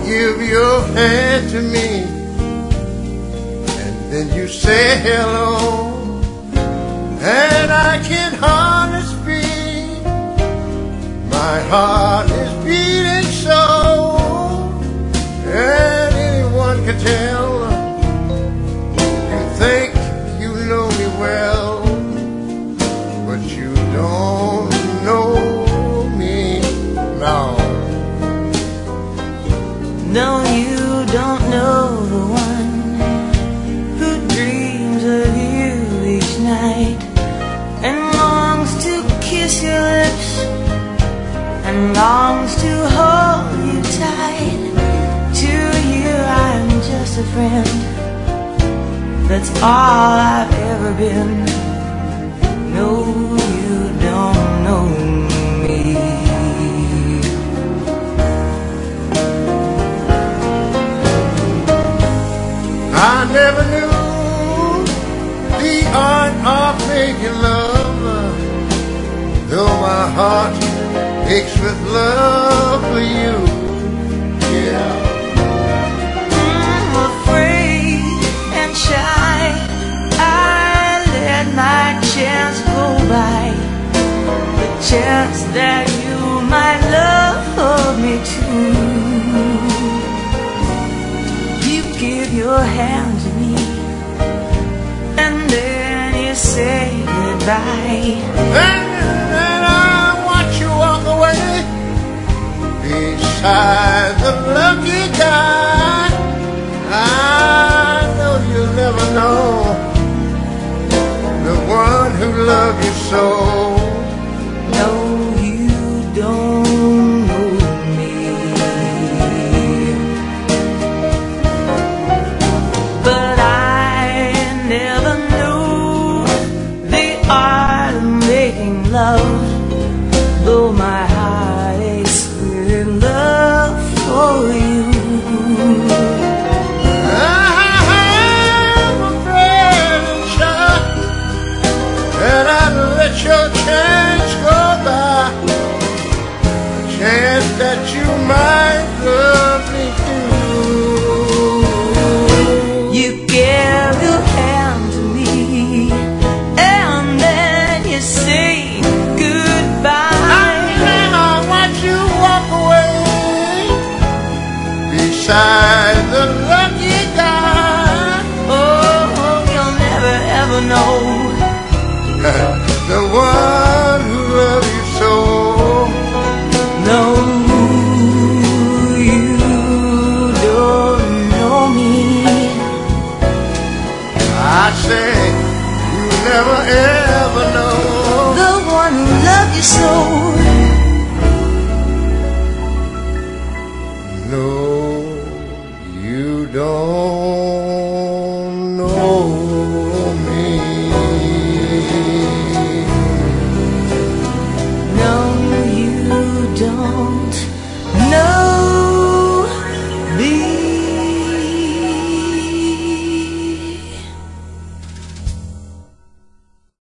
give your hand to me, and then you say hello, and I can hardly speak. My heart is beating so, and anyone can tell. You think you know me well, but you don't know me now. No, you don't know the one who dreams of you each night and longs to kiss your lips and longs to hold you tight. To you I'm just a friend, that's all I've ever been. No, you don't know me. I never knew the art of making love, though my heart aches with love for you. Yeah. I'm afraid and shy, I let my chance go by, the chance that you might love me too. You give your hand to me, and then you say goodbye, And then I watch you walk away beside the lucky guy. I know you'll never know the one who loved you so. no, you don't know me. But I never knew the art of making love, though my heart aches with love for you. I'm afraid and shy that I'd let your chance go by, a chance that you might love me too. You give your hand to me, and then you say goodbye. And I watch you walk away beside the lucky guy. Oh, you'll never ever know The one who loves you so. no